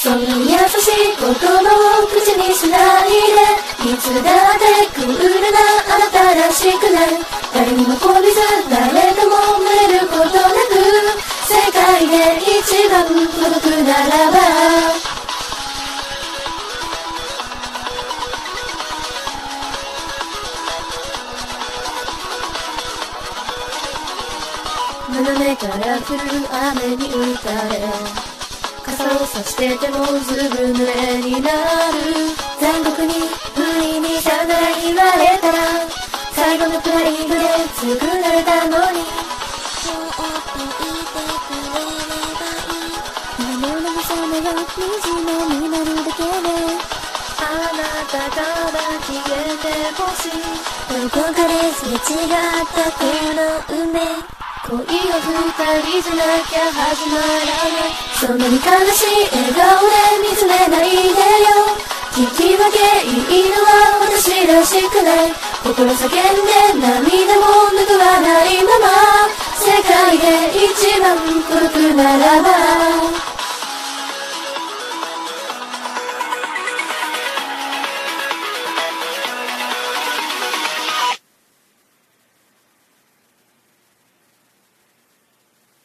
そんなに優しい言葉を口にしないで、いつだってクールなあなたらしくない。誰にもこびず誰とも群れることなく、世界で一番届くならば、斜めから降る雨に打たれ、傘を差しててもずぶ濡れになる。残酷に不意にさよなら言われたら、最後のプライドで強くなれたのに、 そうと言ってくれればいい。今の慰めが水のになるだけで、 あなたから消えてほしい。 どこかですれ違ったこの運命、 恋は二人じゃなきゃ始まらない。そんなに悲しい笑顔で見つめないでよ。聞き分けいいのは私らしくない。心叫んで涙も拭わないまま、世界で一番届くならば